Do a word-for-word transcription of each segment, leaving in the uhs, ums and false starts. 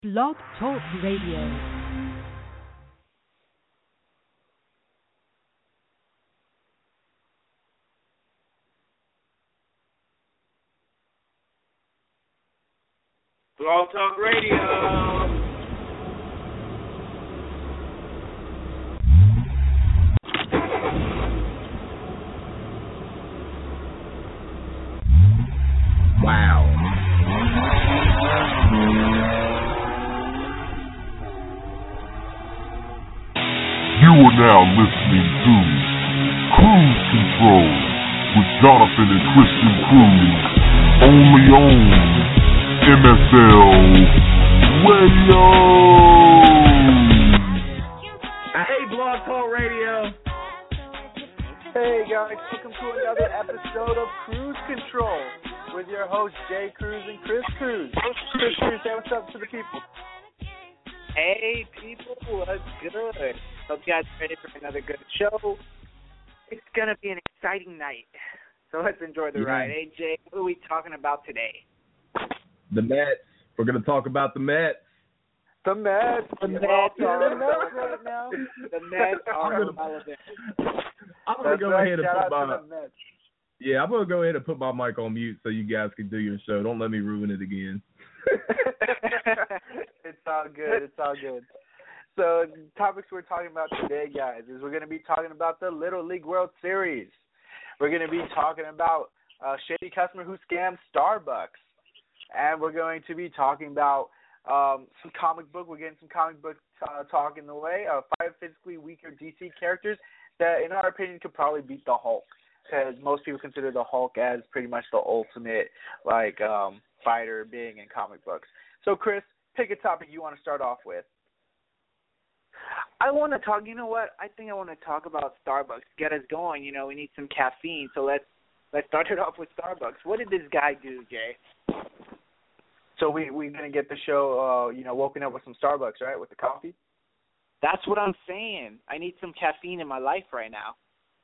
Blog Talk Radio. Blog Talk Radio. Wow. You are now listening to Cruise Control with Jonathan and Christian Cruz, only on M S L Radio. Hey, Blog Talk Radio. Hey guys, welcome to another episode of Cruise Control with your hosts Jay Cruz and Chris Cruz. Chris Cruz, say what's up to the people. Hey, people, what's good? Hope you guys are ready for another good show. It's going to be an exciting night, so let's enjoy the Yeah. ride. Hey, Jay, what are we talking about today? The Mets. We're going to talk about the Mets. The Mets. The We're Mets all are talking about right now. The Mets are I'm gonna- relevant. I'm going to That's go right. ahead and Shout put out my to the Mets. yeah. I'm going to go ahead and put my mic on mute so you guys can do your show. Don't let me ruin it again. It's all good. It's all good. So the topics we're talking about today, guys, is we're going to be talking about the Little League World Series. We're going to be talking about a shady customer who scammed Starbucks. And we're going to be talking about um, some comic book. We're getting some comic book uh, talk in the way of five physically weaker D C characters that, in our opinion, could probably beat the Hulk. Because most people consider the Hulk as pretty much the ultimate, like, um, fighter being in comic books. So, Chris, pick a topic you want to start off with. I want to talk, you know what? I think I want to talk about Starbucks. Get us going. You know, we need some caffeine, so let's let's start it off with Starbucks. What did this guy do, Jay? So we, we're going to get the show, uh, you know, woken up with some Starbucks, right, with the coffee? That's what I'm saying. I need some caffeine in my life right now.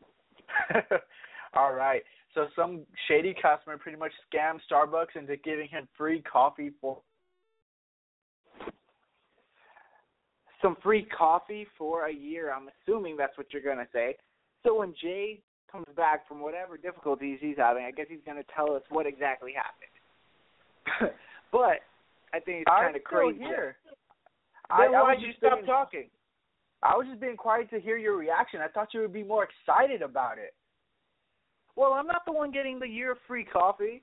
All right. So some shady customer pretty much scammed Starbucks into giving him free coffee for Some free coffee for a year. I'm assuming that's what you're going to say. So when Jay comes back from whatever difficulties he's having, I guess he's going to tell us what exactly happened. But I think it's kind of crazy. Here. Then I, I why'd was you just stop being, talking? I was just being quiet to hear your reaction. I thought you would be more excited about it. Well, I'm not the one getting the year of free coffee.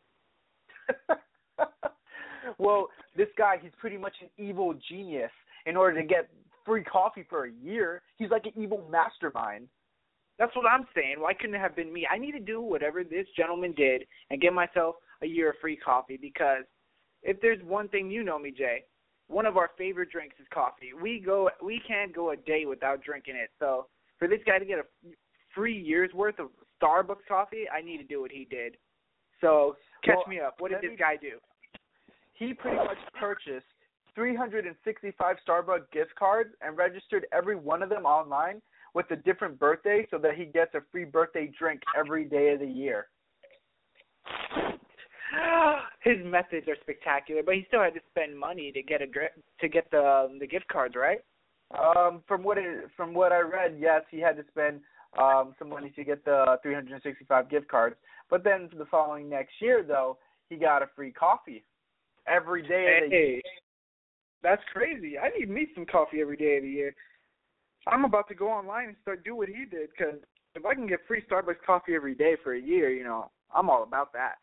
Well, this guy, he's pretty much an evil genius. In order to get free coffee for a year, he's like an evil mastermind. That's what I'm saying. Why couldn't it have been me? I need to do whatever this gentleman did and get myself a year of free coffee, because if there's one thing, you know me, Jay, one of our favorite drinks is coffee. We go, we can't go a day without drinking it. So for this guy to get a free year's worth of Starbucks coffee, I need to do what he did. So catch Well, me up. What did this me, guy do? He pretty much purchased three hundred sixty-five Starbucks gift cards and registered every one of them online with a different birthday so that he gets a free birthday drink every day of the year. His methods are spectacular, but he still had to spend money to get a to get the the gift cards, right? Um, from what it, from what I read, yes, he had to spend um, some money to get the three hundred sixty-five gift cards. But then for the following next year, though, he got a free coffee every day of the year. Hey, that's crazy. I need me some coffee every day of the year. I'm about to go online and start doing what he did, because if I can get free Starbucks coffee every day for a year, you know, I'm all about that.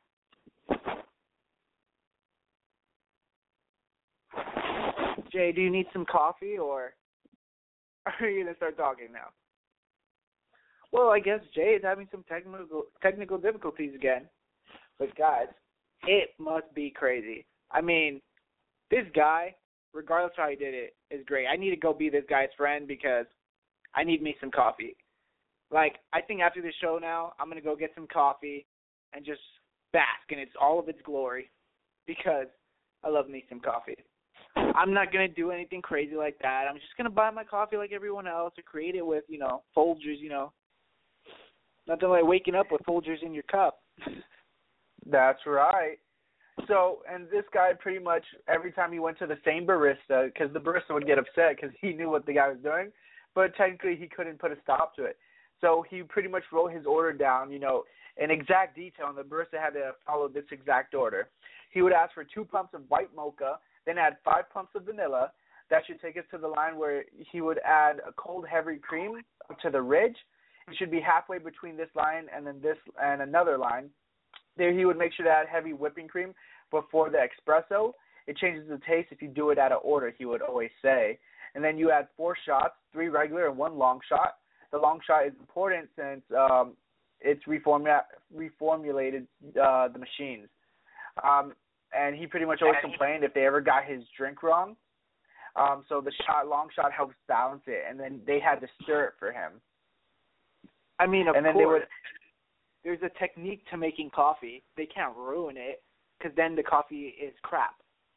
Jay, do you need some coffee, or are you going to start talking now? Well, I guess Jay is having some technical technical difficulties again. But, guys, it must be crazy. I mean, this guy, regardless of how he did it, is great. I need to go be this guy's friend because I need me some coffee. Like, I think after this show now, I'm going to go get some coffee and just bask in its all of its glory, because I love me some coffee. I'm not going to do anything crazy like that. I'm just going to buy my coffee like everyone else or create it with, you know, Folgers, you know. Nothing like waking up with Folgers in your cup. That's right. So, and this guy pretty much every time he went to the same barista, because the barista would get upset because he knew what the guy was doing, but technically he couldn't put a stop to it. So he pretty much wrote his order down, you know, in exact detail, and the barista had to follow this exact order. He would ask for two pumps of white mocha, then add five pumps of vanilla. That should take us to the line where he would add a cold heavy cream up to the ridge. It should be halfway between this line and then this and another line. There he would make sure to add heavy whipping cream before the espresso. It changes the taste if you do it out of order, he would always say. And then you add four shots, three regular and one long shot. The long shot is important since um, it's reformula- reformulated uh, the machines. Um, and he pretty much always complained if they ever got his drink wrong. Um, so the shot, long shot helps balance it, and then they had to stir it for him. I mean, of and then course, they would, there's a technique to making coffee. They can't ruin it because then the coffee is crap.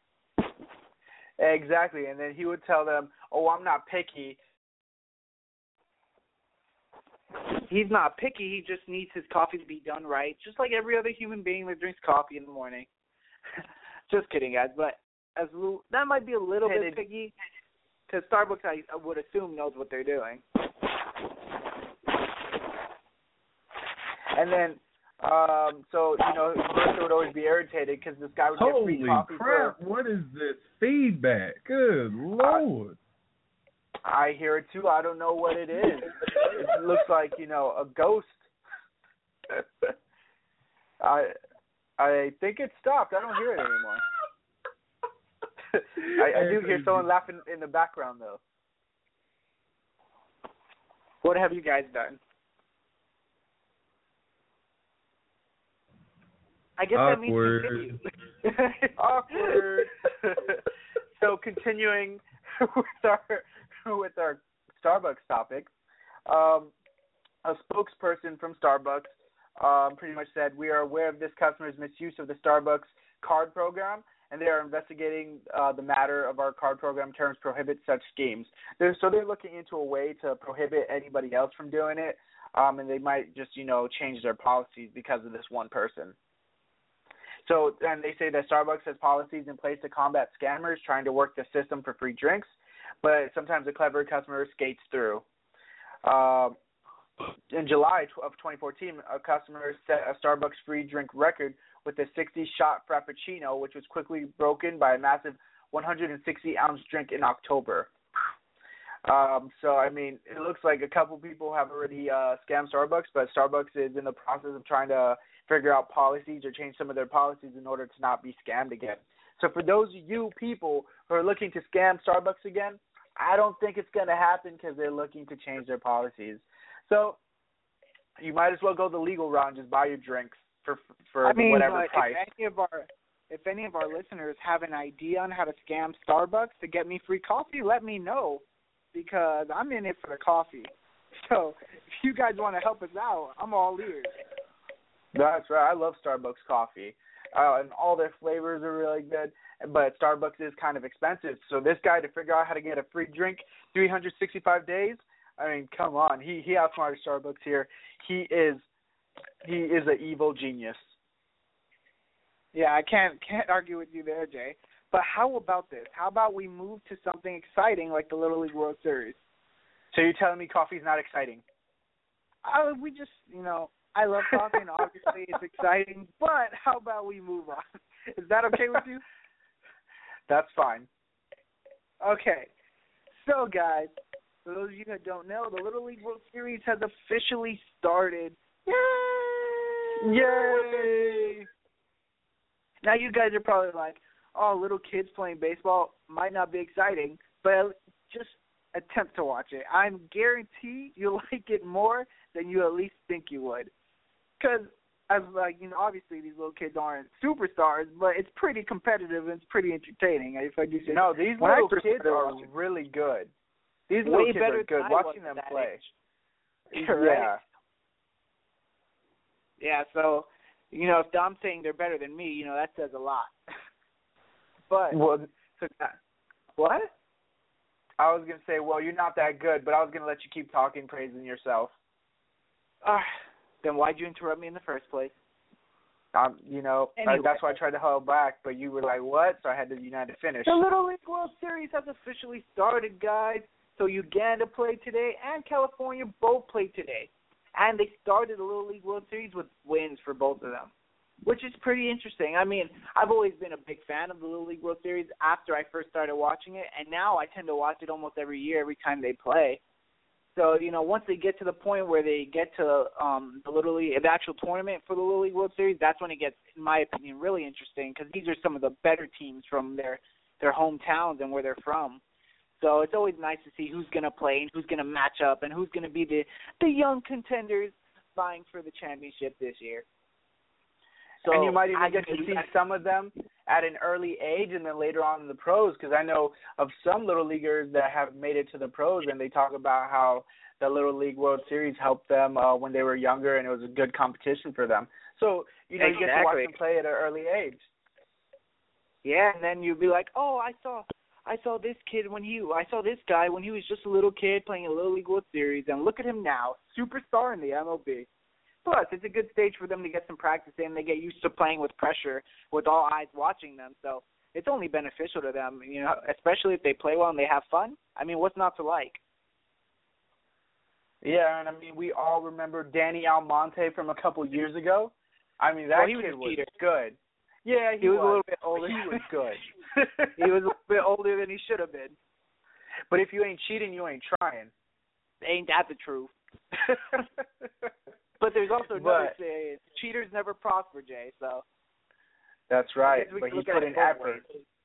Exactly, and then he would tell them, oh, I'm not picky. He's not picky. He just needs his coffee to be done right, just like every other human being that drinks coffee in the morning. Just kidding, guys, but as that might be a little hey, bit picky because Starbucks, I, I would assume, knows what they're doing. And then, um, so, you know, Marissa would always be irritated because this guy would get Holy free coffee. crap, for, what is this feedback? Good Lord. I hear it too. I don't know what it is. It looks like, you know, a ghost. I I think it stopped. I don't hear it anymore. I, I do hear someone laughing in the background, though. What have you guys done? I guess Awkward. that means continue. Awkward. So continuing with our with our Starbucks topic, um, a spokesperson from Starbucks um, pretty much said, we are aware of this customer's misuse of the Starbucks card program, and they are investigating uh, the matter of our card program terms prohibit such schemes. They're, so they're looking into a way to prohibit anybody else from doing it, um, and they might just, you know, change their policies because of this one person. So, and they say that Starbucks has policies in place to combat scammers trying to work the system for free drinks, but sometimes a clever customer skates through. Uh, in July of twenty fourteen, a customer set a Starbucks free drink record with a sixty-shot Frappuccino, which was quickly broken by a massive one hundred sixty ounce drink in October. Um, so, I mean, it looks like a couple people have already uh, scammed Starbucks, but Starbucks is in the process of trying to figure out policies or change some of their policies in order to not be scammed again. So for those of you people who are looking to scam Starbucks again, I don't think it's going to happen because they're looking to change their policies. So you might as well go the legal route and just buy your drinks for for I mean, whatever but price. If any of our if any of our listeners have an idea on how to scam Starbucks to get me free coffee, let me know because I'm in it for the coffee. So if you guys want to help us out, I'm all ears. That's right. I love Starbucks coffee, uh, and all their flavors are really good. But Starbucks is kind of expensive. So this guy, to figure out how to get a free drink three hundred sixty-five days, I mean, come on. He he outsmarted Starbucks here. He is he is an evil genius. Yeah, I can't can't argue with you there, Jay. But how about this? How about we move to something exciting like the Little League World Series? So you're telling me coffee's not exciting? Uh, we just, you know, I love coffee, and obviously it's exciting, but how about we move on? Is that okay with you? That's fine. Okay. So, guys, for those of you that don't know, the Little League World Series has officially started. Yay! Yay! Now, you guys are probably like, oh, little kids playing baseball might not be exciting, but just attempt to watch it. I'm guaranteed you'll like it more than you at least think you would. Because, as like, you know, obviously these little kids aren't superstars, but it's pretty competitive and it's pretty entertaining. If I do say no, these when little kids are really good. These Way little kids better are good. than I Watching was them at that play. age. Right? Yeah. Yeah, so, you know, if I'm saying they're better than me, you know, that says a lot. But, Well, so, what? I was going to say, well, you're not that good, but I was going to let you keep talking, praising yourself. Uh, then why'd you interrupt me in the first place? Um, you know, Anyway. uh, that's why I tried to hold back, but you were like, what? So I had to United finish. The Little League World Series has officially started, guys. So Uganda played today and California both played today. And they started the Little League World Series with wins for both of them, which is pretty interesting. I mean, I've always been a big fan of the Little League World Series after I first started watching it, and now I tend to watch it almost every year, every time they play. So, you know, once they get to the point where they get to um, the Little League, the actual tournament for the Little League World Series, that's when it gets, in my opinion, really interesting because these are some of the better teams from their, their hometowns and where they're from. So it's always nice to see who's going to play and who's going to match up and who's going to be the, the young contenders vying for the championship this year. So and you might even I get to see some of them at an early age and then later on in the pros, because I know of some Little Leaguers that have made it to the pros, and they talk about how the Little League World Series helped them uh, when they were younger, and it was a good competition for them. So, you know, exactly. you get to watch them play at an early age. Yeah, and then you'd be like, oh, I saw I saw this kid when he, I saw this guy when he was just a little kid playing a Little League World Series, and look at him now, superstar in the M L B. Plus, it's a good stage for them to get some practice in. They get used to playing with pressure, with all eyes watching them. So it's only beneficial to them, you know, especially if they play well and they have fun. I mean, what's not to like? Yeah, and I mean, we all remember Danny Almonte from a couple years ago. I mean, that well, he kid was, was good. Yeah, he, he was, was a little bit older. He was good. He was a little bit older than he should have been. But if you ain't cheating, you ain't trying. Ain't that the truth? But there's also another but, saying, cheaters never prosper, Jay, so. That's right, but he put in effort.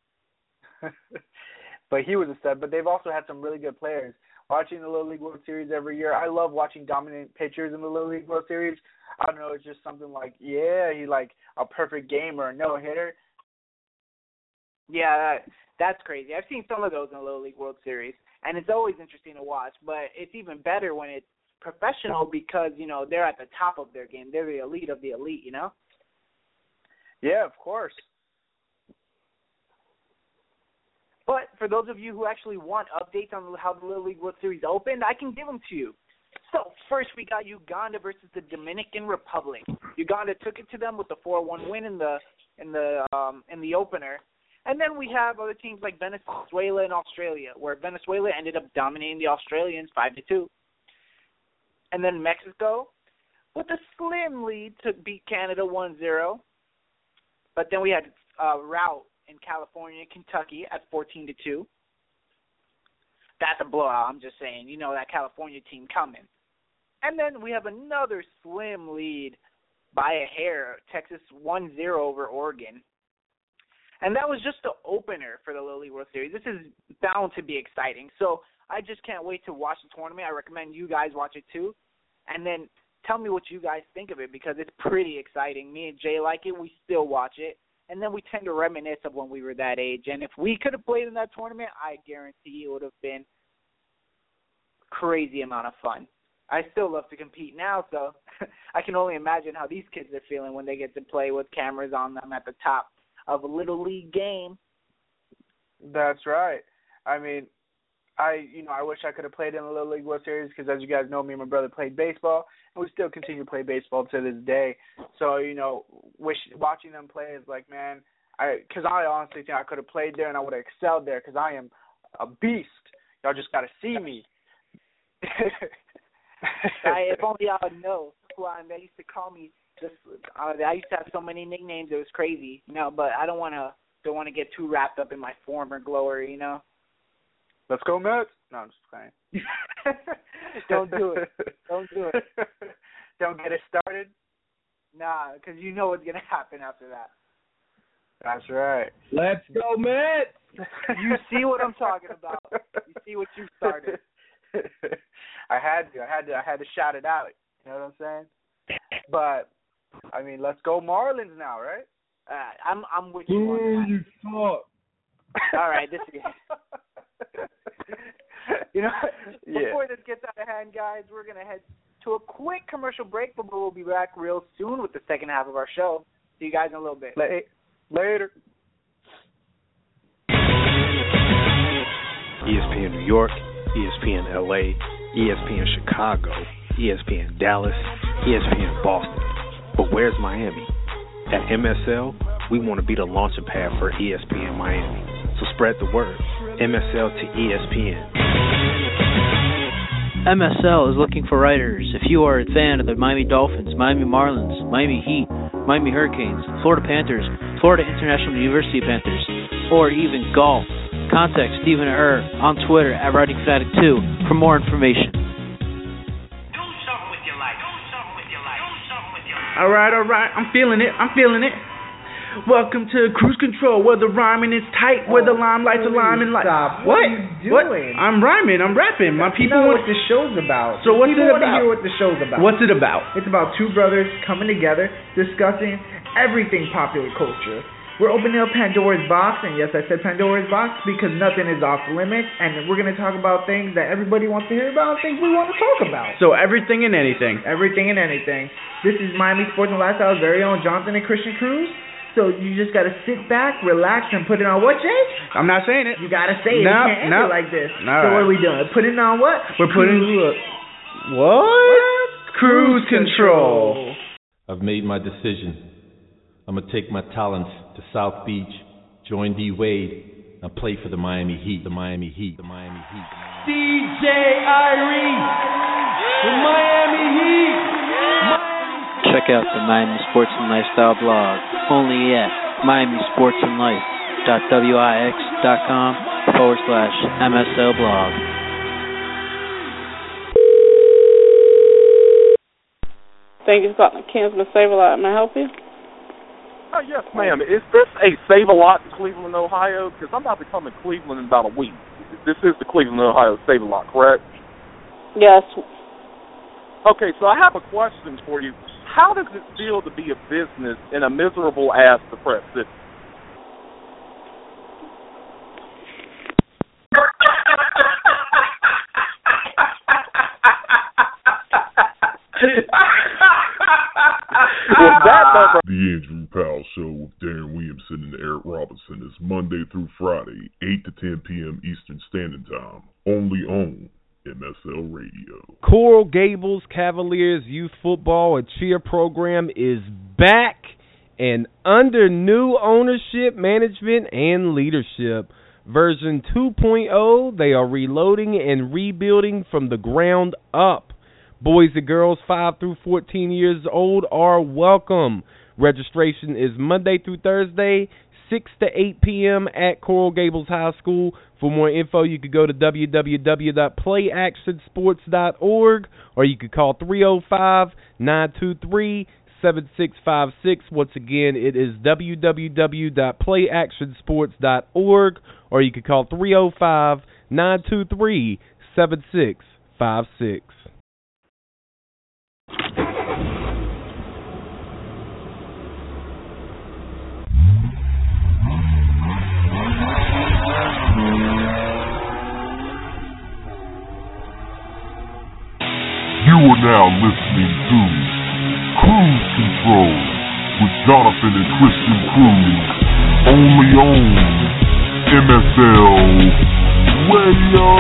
But he was a stud, but they've also had some really good players. Watching the Little League World Series every year, I love watching dominant pitchers in the Little League World Series. I don't know, it's just something like, yeah, he's like a perfect game or a no-hitter. Yeah, that, that's crazy. I've seen some of those in the Little League World Series, and it's always interesting to watch, but it's even better when it's professional because, you know, they're at the top of their game. They're the elite of the elite, you know? Yeah, of course. But for those of you who actually want updates on how the Little League World Series opened, I can give them to you. So first we got Uganda versus the Dominican Republic. Uganda took it to them with a four one win in the in the um, in the opener. And then we have other teams like Venezuela and Australia, where Venezuela ended up dominating the Australians five to two. And then Mexico with a slim lead to beat Canada one zero. But then we had a rout in California and Kentucky at fourteen to two. That's a blowout, I'm just saying. You know that California team coming. And then we have another slim lead by a hair, Texas one zero over Oregon. And that was just the opener for the Little League World Series. This is bound to be exciting. So I just can't wait to watch the tournament. I recommend you guys watch it too. And then tell me what you guys think of it because it's pretty exciting. Me and Jay like it. We still watch it. And then we tend to reminisce of when we were that age. And if we could have played in that tournament, I guarantee it would have been crazy amount of fun. I still love to compete now, so I can only imagine how these kids are feeling when they get to play with cameras on them at the top of a Little League game. That's right. I mean, I you know I wish I could have played in the Little League World Series because, as you guys know, me and my brother played baseball, and we still continue to play baseball to this day. So you know, wish watching them play is like, man, I because I honestly think I could have played there and I would have excelled there because I am a beast. Y'all just got to see me. I, if only I would know who I am. They used to call me. Just uh, I used to have so many nicknames. It was crazy, you know. But I don't want to don't want to get too wrapped up in my former glory, you know. Let's go, Mets. No, I'm just playing. Don't do it. Don't do it. Don't get it started. Nah, because you know what's gonna happen after that. That's right. Let's go, Mets. You see what I'm talking about. You see what you started. I had to. I had to. I had to shout it out. You know what I'm saying? But I mean, let's go Marlins now, right? Uh, I'm I'm with you on Ooh, that. you fuck. All right, this is. You know, before yeah. this gets out of hand, guys, we're gonna head to a quick commercial break, but we'll be back real soon with the second half of our show. See you guys in a little bit. Later. E S P N New York, E S P N L A, E S P N Chicago, E S P N Dallas, E S P N Boston. But where's Miami? At M S L, we want to be the launching pad for E S P N Miami. So spread the word. M S L to E S P N. M S L is looking for writers. If you are a fan of the Miami Dolphins, Miami Marlins, Miami Heat, Miami Hurricanes, Florida Panthers, Florida International University Panthers, or even golf, contact Stephen Err on Twitter at Writing Fanatic two for more information. All right, all right, I'm feeling it, I'm feeling it. Welcome to Cruise Control, where the rhyming is tight, where the limelight's a liming light. Stop. What? What are you What? doing? I'm rhyming, I'm rapping. My people know want... what the show's about. So what's people it want to about? hear what the show's about. What's it about? It's about two brothers coming together, discussing everything popular culture. We're opening up Pandora's box, and yes, I said Pandora's box because nothing is off limits, and we're going to talk about things that everybody wants to hear about, things we want to talk about. So everything and anything. Everything and anything. This is Miami Sports and Lifestyle's very own Jonathan and Christian Cruz. So you just got to sit back, relax, and put it on what, Jay? I'm not saying it. You got to say it. No, You can't no. answer like this. All so right. what are we doing? Putting on what? We're putting... Cruise, What? Cruise control. I've made my decision. I'm going to take my talents to South Beach, join D. Wade, and play for the Miami Heat. The Miami Heat. The Miami Heat. D J Irie, the Miami Heat. Check out the Miami Sports and Lifestyle blog, only at miami sports and life dot wix dot com forward slash MSL blog. Thank you for calling Kinsman Save-A-Lot. May I help you? Oh, yes, ma'am. Is this a Save-A-Lot in Cleveland, Ohio? Because I'm about to come to Cleveland in about a week. This is the Cleveland, Ohio Save-A-Lot, correct? Yes. Okay, so I have a question for you. How does it feel to be a business in a miserable-ass depressed city? Was that number? The Andrew Powell Show with Darren Williamson and Eric Robinson is Monday through Friday, eight to ten p.m. Eastern Standard Time, only on M S L Radio. Coral Gables Cavaliers Youth Football and Cheer Program is back and under new ownership, management, and leadership. Version two point oh, they are reloading and rebuilding from the ground up. Boys and girls five through fourteen years old are welcome. Registration is Monday through Thursday, six to eight p.m. at Coral Gables High School. For more info, you could go to w w w dot play action sports dot org or you could call three oh five, nine two three, seven six five six. Once again, it is w w w dot play action sports dot org or you could call three oh five, nine two three, seven six five six. You are now listening to Cruise Control with Jonathan and Christian Cruz, only on M S L Radio.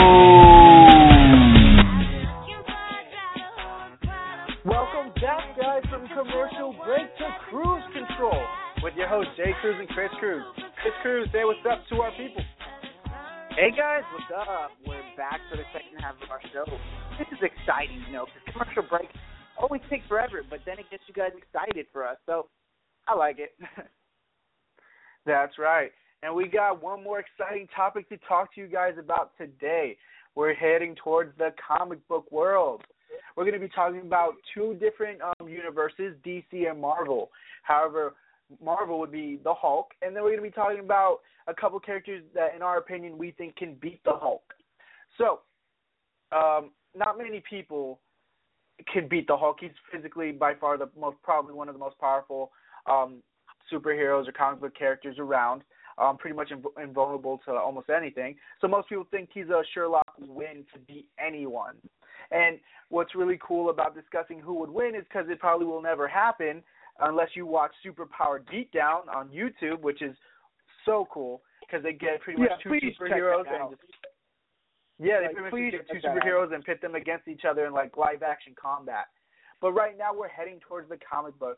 Welcome back, guys, from commercial break to Cruise Control with your hosts Jay Cruz and Chris Cruz. Chris Cruz, say what's up to our people. Hey guys, what's up? We're back for the second half of our show. This is exciting, you know, because commercial breaks always take forever, but then it gets you guys excited for us, so I like it. That's right. And we got one more exciting topic to talk to you guys about today. We're heading towards the comic book world. We're going to be talking about two different um, universes, D C and Marvel. However, Marvel would be the Hulk, and then we're going to be talking about a couple characters that, in our opinion, we think can beat the Hulk. So, um, not many people can beat the Hulk. He's physically, by far, the most probably one of the most powerful um, superheroes or comic book characters around. Um, pretty much inv- invulnerable to almost anything. So most people think he's a Sherlock win to beat anyone. And what's really cool about discussing who would win is because it probably will never happen unless you watch Superpowered Beatdown on YouTube, which is so cool because they get pretty much yeah, two superheroes and just yeah, they like, pretty much get two that superheroes and pit them against each other in like live action combat. But right now we're heading towards the comic books,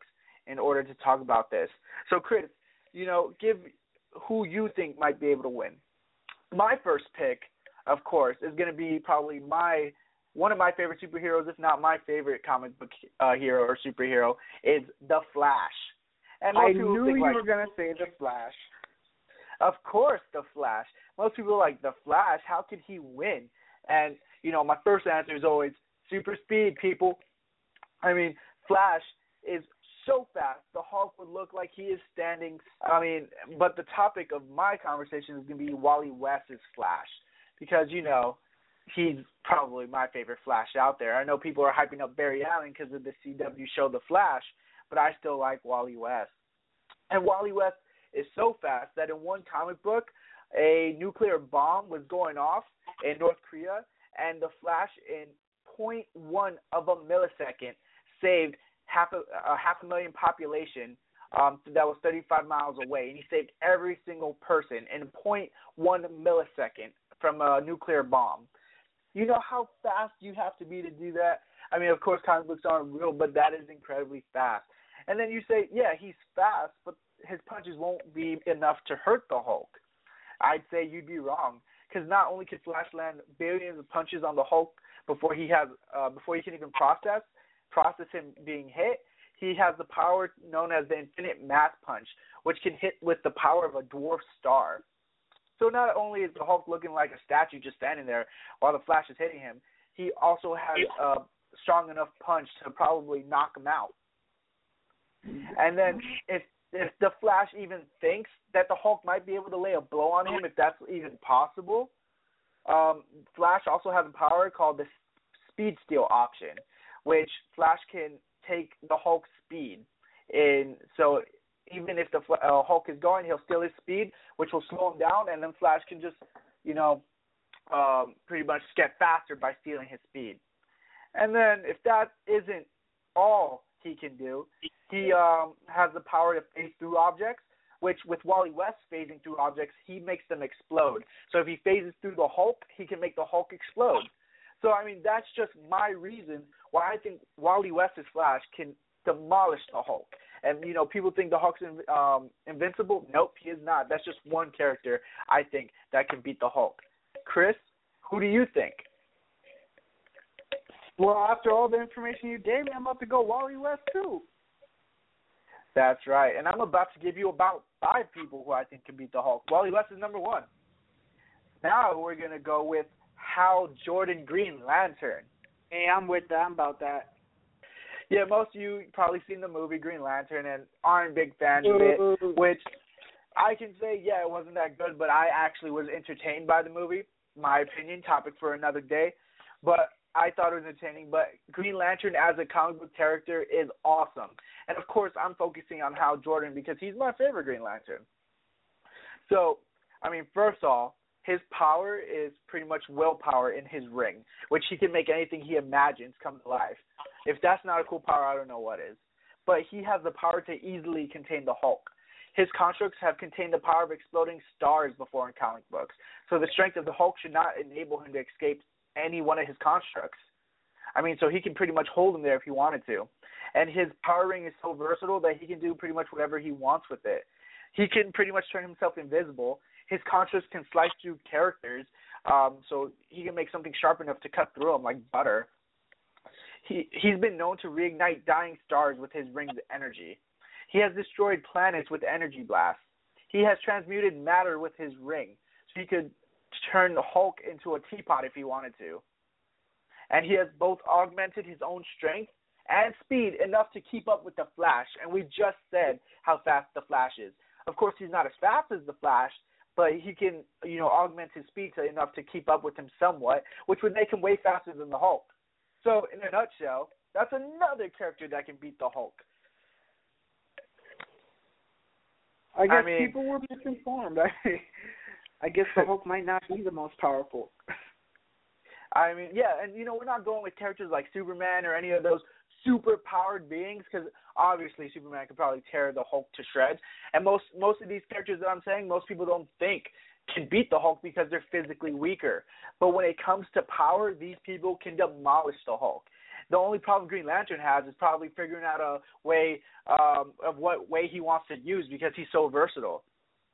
in order to talk about this. So, Chris, you know, give who you think might be able to win. My first pick, of course, is going to be probably my one of my favorite superheroes, if not my favorite comic book uh, hero or superhero, is The Flash. And I most people knew think, you like, were going to say The Flash. Of course, The Flash. Most people are like, The Flash, how could he win? And, you know, my first answer is always super speed, people. I mean, Flash is so fast, the Hulk would look like he is standing. I mean, but the topic of my conversation is going to be Wally West's Flash, because, you know, he's probably my favorite Flash out there. I know people are hyping up Barry Allen because of the C W show The Flash, but I still like Wally West. And Wally West is so fast that in one comic book, a nuclear bomb was going off in North Korea, and the Flash, in zero point one of a millisecond, saved half a, a half a million population um, that was thirty-five miles away, and he saved every single person in zero point one millisecond from a nuclear bomb. You know how fast you have to be to do that? I mean, of course, comic books aren't real, but that is incredibly fast. And then you say, yeah, he's fast, but his punches won't be enough to hurt the Hulk. I'd say you'd be wrong, because not only can Flash land billions of punches on the Hulk before he has, uh, before he can even process process him being hit, he has the power known as the Infinite Mass Punch, which can hit with the power of a dwarf star. So not only is the Hulk looking like a statue just standing there while the Flash is hitting him, he also has a strong enough punch to probably knock him out. And then if if the Flash even thinks that the Hulk might be able to lay a blow on him, if that's even possible, um, Flash also has a power called the Speed Steal option, which Flash can take the Hulk's speed. In, so even if the uh, Hulk is going, he'll steal his speed, which will slow him down, and then Flash can just, you know, um, pretty much get faster by stealing his speed. And then if that isn't all he can do, he um, has the power to phase through objects, which with Wally West phasing through objects, he makes them explode. So if he phases through the Hulk, he can make the Hulk explode. So, I mean, that's just my reason why I think Wally West's Flash can demolish the Hulk. And, you know, people think the Hulk's in, um, invincible. Nope, he is not. That's just one character, I think, that can beat the Hulk. Chris, who do you think? Well, after all the information you gave me, I'm about to go Wally West, too. That's right. And I'm about to give you about five people who I think can beat the Hulk. Wally West is number one. Now we're going to go with Hal Jordan Green Lantern. Hey, I'm with that. I'm about that. Yeah, most of you probably seen the movie Green Lantern and aren't big fans of it, which I can say, yeah, it wasn't that good, but I actually was entertained by the movie. My opinion, topic for another day. But I thought it was entertaining. But Green Lantern as a comic book character is awesome. And, of course, I'm focusing on Hal Jordan because he's my favorite Green Lantern. So, I mean, first of all, his power is pretty much willpower in his ring, which he can make anything he imagines come to life. If that's not a cool power, I don't know what is. But he has the power to easily contain the Hulk. His constructs have contained the power of exploding stars before in comic books, so the strength of the Hulk should not enable him to escape any one of his constructs. I mean, so he can pretty much hold him there if he wanted to. And his power ring is so versatile that he can do pretty much whatever he wants with it. He can pretty much turn himself invisible. His constructs can slice through characters, um, so he can make something sharp enough to cut through them like butter. He, he's been known to reignite dying stars with his ring's energy. He has destroyed planets with energy blasts. He has transmuted matter with his ring, so he could turn the Hulk into a teapot if he wanted to. And he has both augmented his own strength and speed enough to keep up with the Flash, and we just said how fast the Flash is. Of course, he's not as fast as the Flash, but he can, you know, augment his speed to enough to keep up with him somewhat, which would make him way faster than the Hulk. So, in a nutshell, that's another character that can beat the Hulk. I guess I mean, people were misinformed. I, I guess the Hulk might not be the most powerful. I mean, yeah, and, you know, we're not going with characters like Superman or any of those super-powered beings, because obviously Superman could probably tear the Hulk to shreds. And most most of these characters that I'm saying, most people don't think can beat the Hulk because they're physically weaker. But when it comes to power, these people can demolish the Hulk. The only problem Green Lantern has is probably figuring out a way um, of what way he wants to use because he's so versatile.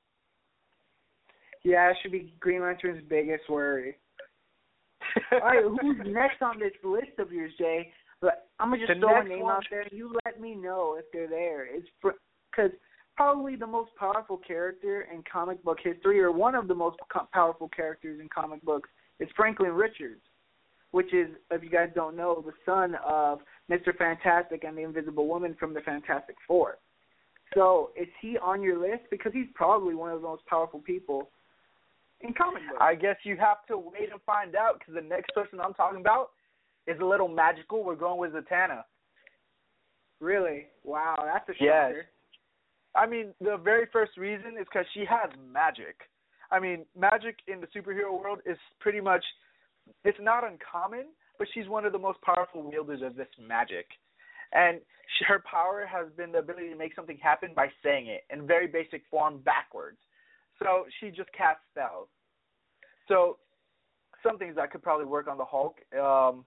Yeah, it should be Green Lantern's biggest worry. All right, who's next on this list of yours, Jay? But I'm gonna just The throw a next name one- out there, and you let me know if they're there. It's because probably the most powerful character in comic book history, or one of the most co- powerful characters in comic books, is Franklin Richards, which is, if you guys don't know, the son of Mister Fantastic and the Invisible Woman from the Fantastic Four. So is he on your list? Because he's probably one of the most powerful people in comic books. I guess you have to wait and find out because the next person I'm talking about is a little magical. We're going with Zatanna. Really? Wow, that's a Yes. shocker. I mean, the very first reason is because she has magic. I mean, magic in the superhero world is pretty much, it's not uncommon, but she's one of the most powerful wielders of this magic. And she, her power has been the ability to make something happen by saying it in very basic form backwards. So she just casts spells. So some things that could probably work on the Hulk. Um,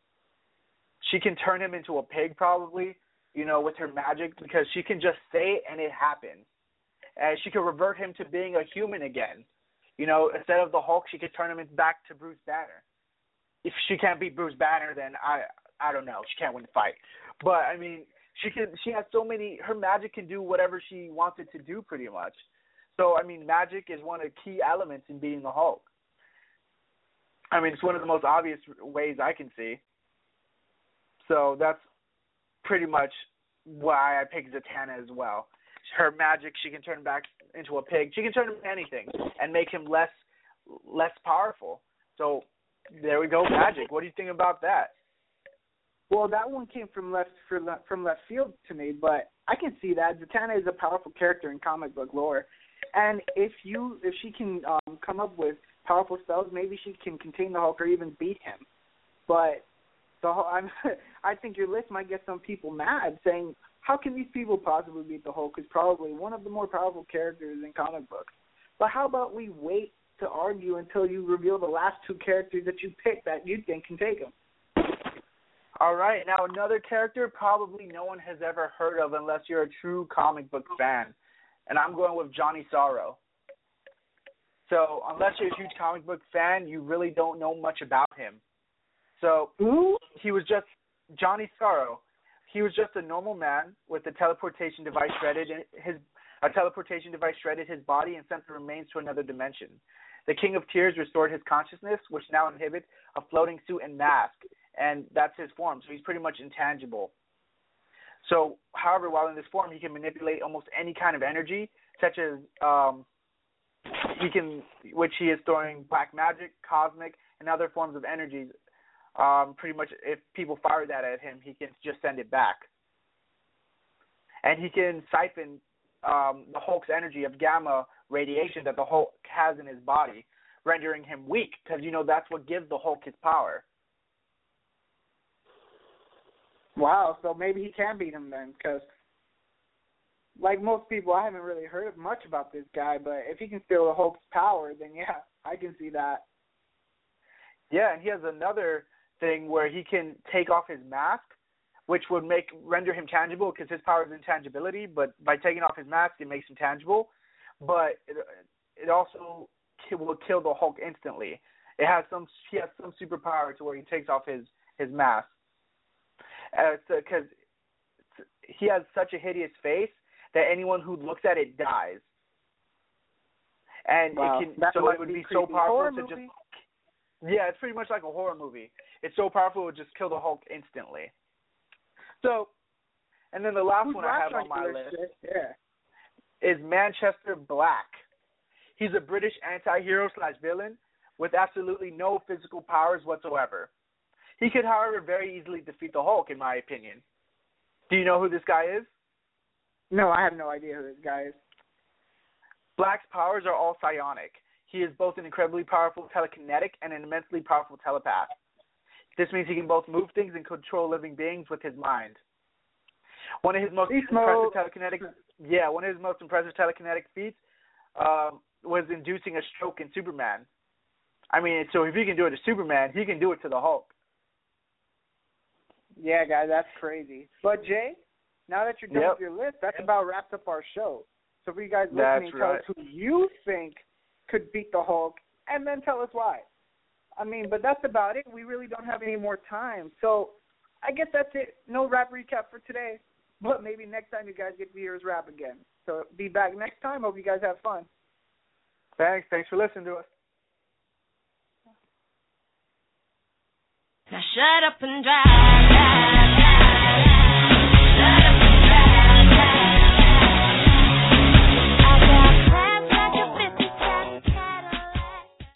she can turn him into a pig probably, you know, with her magic because she can just say it and it happens. And she can revert him to being a human again. You know, instead of the Hulk, she could turn him back to Bruce Banner. If she can't beat Bruce Banner, then I I don't know. She can't win the fight. But, I mean, she can. She has so many, her magic can do whatever she wants it to do pretty much. So, I mean, magic is one of the key elements in beating the Hulk. I mean, it's one of the most obvious ways I can see. So that's pretty much why I picked Zatanna as well. Her magic, she can turn back into a pig. She can turn him into anything and make him less less powerful. So there we go, magic. What do you think about that? Well, that one came from left from left field to me, but I can see that Zatanna is a powerful character in comic book lore, and if you if she can um, come up with powerful spells, maybe she can contain the Hulk or even beat him. But the I'm, I think your list might get some people mad, saying, "How can these people possibly beat the Hulk? Who's probably one of the more powerful characters in comic books." But how about we wait to argue until you reveal the last two characters that you picked that you think can take him? All right, now another character probably no one has ever heard of unless you're a true comic book fan, and I'm going with Johnny Sorrow. So unless you're a huge comic book fan, you really don't know much about him. So he was just Johnny Sorrow. He was just a normal man with a teleportation device shredded in his a teleportation device shredded his body and sent the remains to another dimension. The King of Tears restored his consciousness, which now inhibits a floating suit and mask, and that's his form. So he's pretty much intangible. So, however, while in this form, he can manipulate almost any kind of energy, such as um, he can, which he is storing black magic, cosmic, and other forms of energies. Um, pretty much, if people fire that at him, he can just send it back. And he can siphon um, the Hulk's energy of gamma radiation that the Hulk has in his body, rendering him weak, because, you know, that's what gives the Hulk his power. Wow, so maybe he can beat him then, because like most people, I haven't really heard much about this guy, but if he can steal the Hulk's power, then yeah, I can see that. Yeah, and he has another thing where he can take off his mask, which would make render him tangible because his power is intangibility, but by taking off his mask, it makes him tangible. But it, it also will kill the Hulk instantly. It has some he has some superpower to where he takes off his, his mask. Because uh, he has such a hideous face that anyone who looks at it dies. And wow. it can, that so it would be, be so powerful horror to movie? just. Yeah, it's pretty much like a horror movie. It's so powerful it would just kill the Hulk instantly. So, and then the last Who's one I have on on my list yeah. is Manchester Black. He's a British anti-hero slash villain with absolutely no physical powers whatsoever. He could, however, very easily defeat the Hulk, in my opinion. Do you know who this guy is? No, I have no idea who this guy is. Black's powers are all psionic. He is both an incredibly powerful telekinetic and an immensely powerful telepath. This means he can both move things and control living beings with his mind. One of his most Beast impressive mode. telekinetic, yeah, one of his most impressive telekinetic feats um, was inducing a stroke in Superman. I mean, so if he can do it to Superman, he can do it to the Hulk. Yeah, guys, that's crazy. But, Jay, now that you're done Yep. with your list, that's about wraps up our show. So for you guys That's listening, tell right. us who you think could beat the Hulk, and then tell us why. I mean, but that's about it. We really don't have any more time. So I guess that's it. No rap recap for today, but maybe next time you guys get to hear us rap again. So be back next time. Hope you guys have fun. Thanks. Thanks for listening to us. Now shut up and drive.